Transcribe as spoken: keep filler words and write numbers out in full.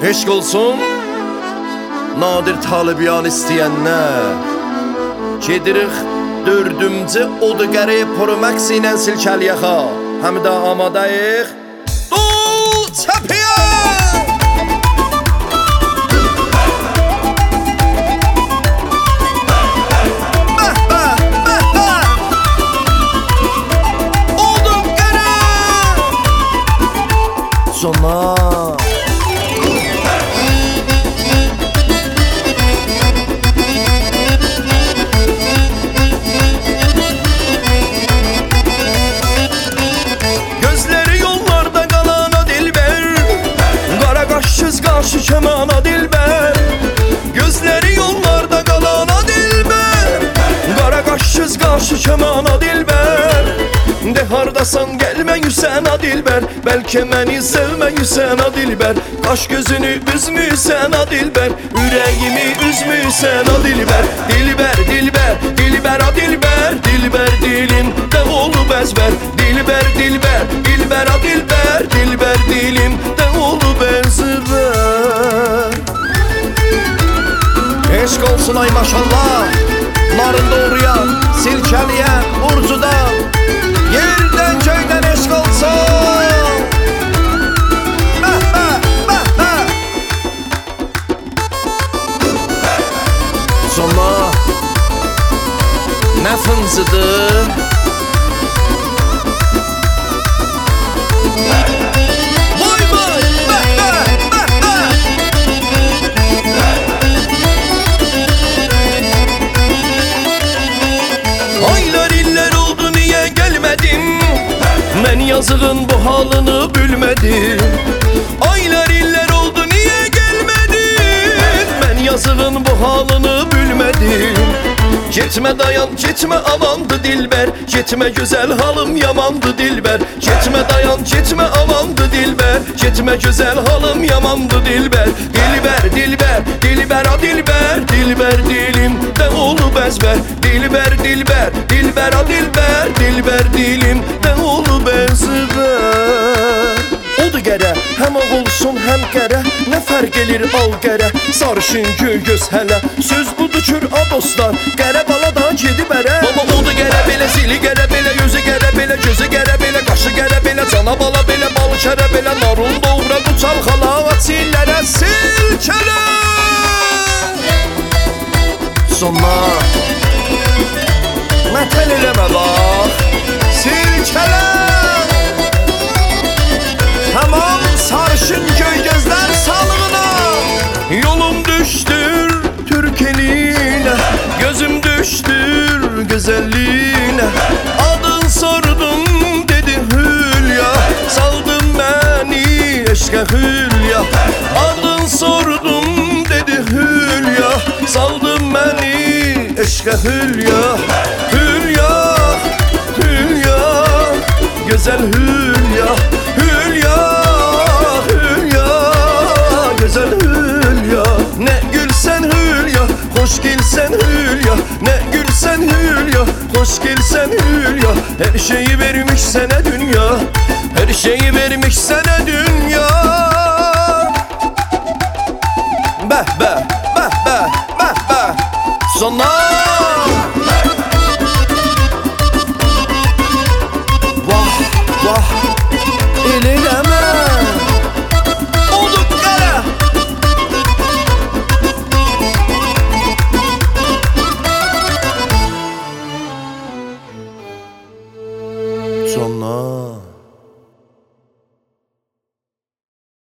Eşq olsun Nadir Talibiyan istəyənlər. Gedirik dördümcü odu qəri Pro-Max ilə silkəliyaxa. Həm də amadayıq. Du çəpiyə! Bəh bəh bəh bəh! Odu qəri! Sona! Qarşı kəmana dilbər, gözləri yollarda qalana dilbər. Qara qaşsız qarşı kəmana dilbər. De hardasan gəlmə yüsəna dilbər, bəlkə məni sevmə yüsəna dilbər. Qaş gözünü üzmüsən a dilbər, ürəyimi üzmüsən a dilbər. Dilbər, dilbər, dilbər a dilbər, dilbər dilim də olub əzbər. Dilbər, dilbər, dilbər a dilbər, dilbər dilim də olub əzbər. Eşq olsun ay maşallah, narın doğruya, silkəliyə, Urcuda. Yerdən köydən eşq olsun. Bəh bəh bəh bəh. Sonra nə fıncıdır? Mən yazığın bu halını bilmədim. Aylar illər oldu niyə gəlmədin? Mən yazığın bu halını bilmədim. Getmə dayan, getmə amandı dilbər. Getmə gözəl halım yamandı dilbər. Getmə dayan, getmə amandı dilbər. Getmə gözəl halım yamandı dilbər. Dilbər, dilbər, dilbər a dilbər. Dilbər dilim də olub əzbər. Dilbər, dilbər, dilbər a dilbər. Dilbər dilim də olub əzbər. Odu qərə, həm ağ olsun, həm qərə. Nə fərq elir al qərə, sarışın göy göz hələ. Söz budur kür a dostlar, qərə bala da gedib ərə. Baba odu qərə belə, zili qərə belə, gözü qərə belə, gözü qərə belə, qaşı qərə belə, cana bala belə, balı kərə belə. Narun doğra bu çalxala, çillərə silkələ. Sonra mətəl eləmə bax, silkələ. Tamam sarışın göy gözler sağlığına. Yolum düştür Türk eline, gözüm düştür güzelliğine. Adın sordum dedi Hülya, saldın beni eşke Hülya. Adın sordum dedi Hülya, saldın beni eşke Hülya. Hülya, Hülya, güzel Hülya. Hülya, Hülya, güzel Hülya. Ne gülsen Hülya, hoş gelsen Hülya. Ne gülsen Hülya, hoş gelsen Hülya. Her şeyi vermiş sana dünya, her şeyi vermiş sana dünya. Bəh bəh, bəh bəh, bəh bəh. Sonra vah vah el eləmə. Odu qərə. Sonra